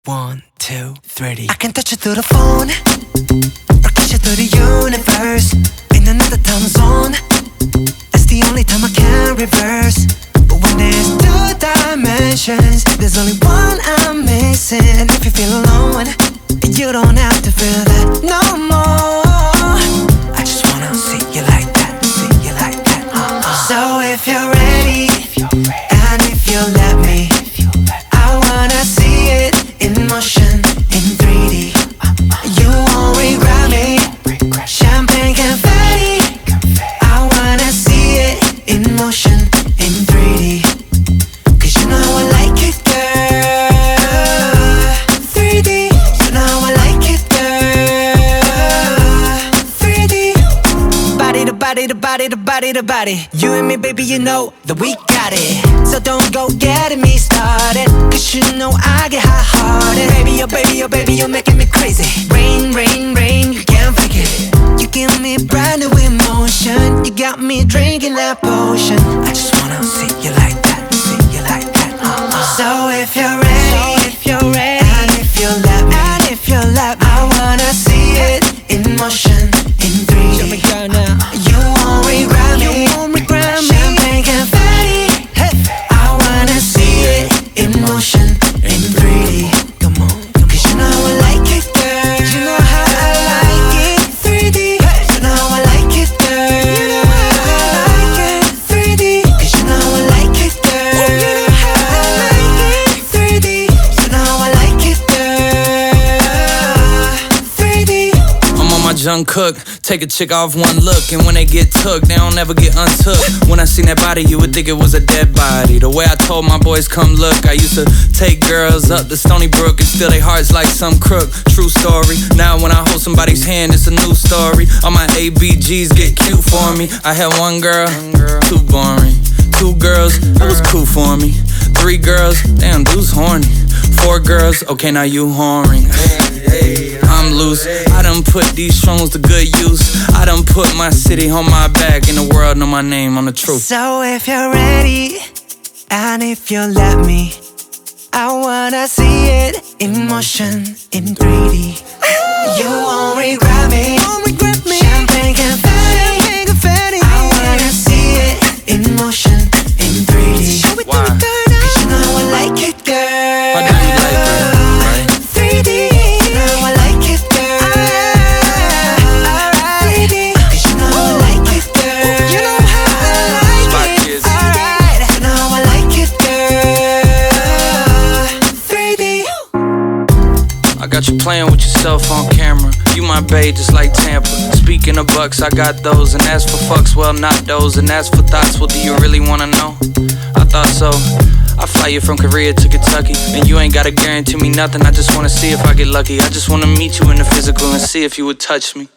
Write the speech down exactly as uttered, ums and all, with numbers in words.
One, two, three. I can touch you through the phone or kiss you through the universe. In another time zone, it's the only time I can reverse. But when there's two dimensions, there's only one I'm missing. And if you feel alone, you don't have to feel that no more. I just wanna see you like that, see you like that. Uh-uh. So if you're ready, and if you let me, I wanna see it in motion, in three D. You won't regret me. Champagne confetti. I wanna see it in motion, in three D. Cause you know I like it, girl. three D. You know I like it, girl. three D. Body to body to body to body to body. You and me, baby, you know that we got it. So don't go getting me started, cause you know I get hot-hearted. Baby, oh baby, oh baby, you're making me crazy. Rain, rain, rain, you can't fake it. You give me brand new emotion. You got me drinking that potion. I just wanna see you like that, see you like that. Uh-uh. So if you're ready, so if you're ready, and if you let me, and if you let me, I wanna see it in motion, in three D. Show me girl now. You won't regret me. You won't regret me. Champagne confetti. Hey. I wanna see it in motion, in three D. Come on, come on. Cause you know I like it, girl. You know how I like it, three D. Hey. You know I like it, girl. You know how I like it, three D. Cause you know I like it, girl. You know how I like it, three D. You know I like it, girl. three D. I'm on my junk cook, take a chick off one look, and when they get took, they don't ever get untook. When I seen that body, you would think it was a dead body. The way I told my boys come look, I used to take girls up to Stony Brook and steal their hearts like some crook. True story. Now when I hold somebody's hand, it's a new story. All my A B Gs get cute for me. I had one girl, too boring. Two girls, that was cool for me. Three girls, damn, dude's horny. Four girls, okay, now you whoring. I'm loose, I done put these songs to good use. I done put my city on my back, and the world know my name on the truth. So if you're ready, and if you let me, I wanna see it in motion, in three D. You won't regret me. Champagne confetti. I wanna see it in motion, in three D. Why? Cause you know I like it, girl. Why do you like it, right? three D. You know I like it, girl. Alright. three D. Cause you know I like it, girl. You know how I like it. Alright. You know I like it, girl. three D. I got you playing with yourself on camera. You my bae just like Tampa. Speaking of bucks, I got those. And as for fucks, well, not those. And as for thoughts, well, do you really wanna know? I thought so. I fly you from Korea to Kentucky, and you ain't gotta guarantee me nothing. I just wanna see if I get lucky. I just wanna meet you in the physical and see if you would touch me.